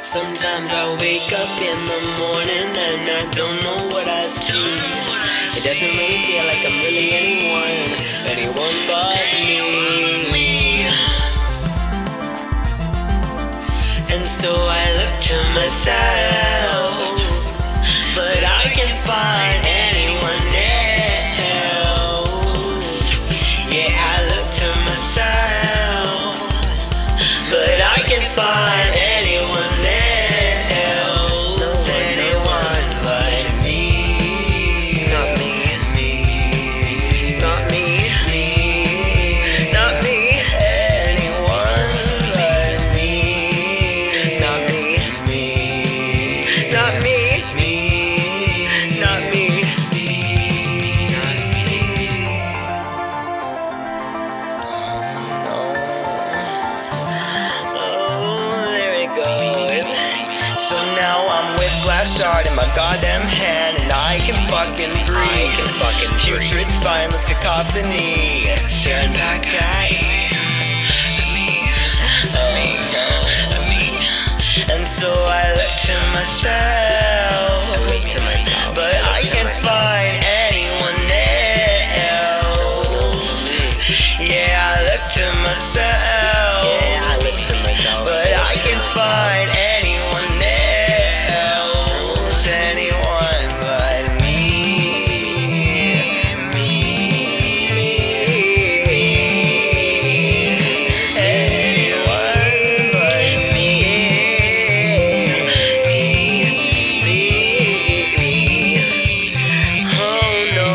Sometimes I wake up in the morning and I don't know what I see. It doesn't really feel like I'm really anyone but me. And so I look to myself, but I can't find anyone else. Yeah, I look to myself, but I can't find anyone else. Anyone but me. Not me. Not me. Not me. Anyone but me. Not me. Not me. Not me. So now I'm with glass shard in my goddamn hand, and I can fucking breathe. Putrid, spineless cacophony staring back at me. Oh no. And so I look to myself, but I can't find anyone else. Yeah, I look to myself, but I can't find anyone else. Anyone but me. Anyone but me. Oh no.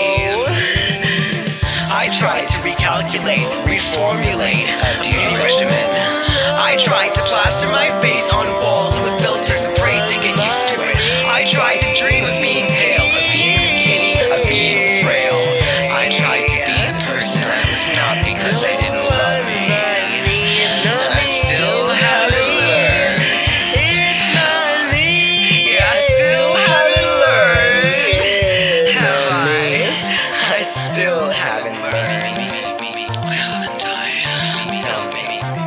I tried to recalculate, reformulate a beauty regimen. I tried to plaster my face on walls with filters and prayed to get used to it. I tried to dream of being pale, of being skinny, of being frail. I tried to be the person I was not because I didn't love me. And I still haven't learned. It's not me. Yeah, I still haven't learned. Have I? I still haven't learned. Haven't I? Tell me.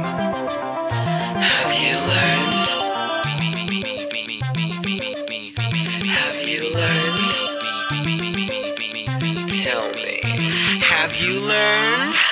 Have you learned? Have you learned? Tell me. Have you learned?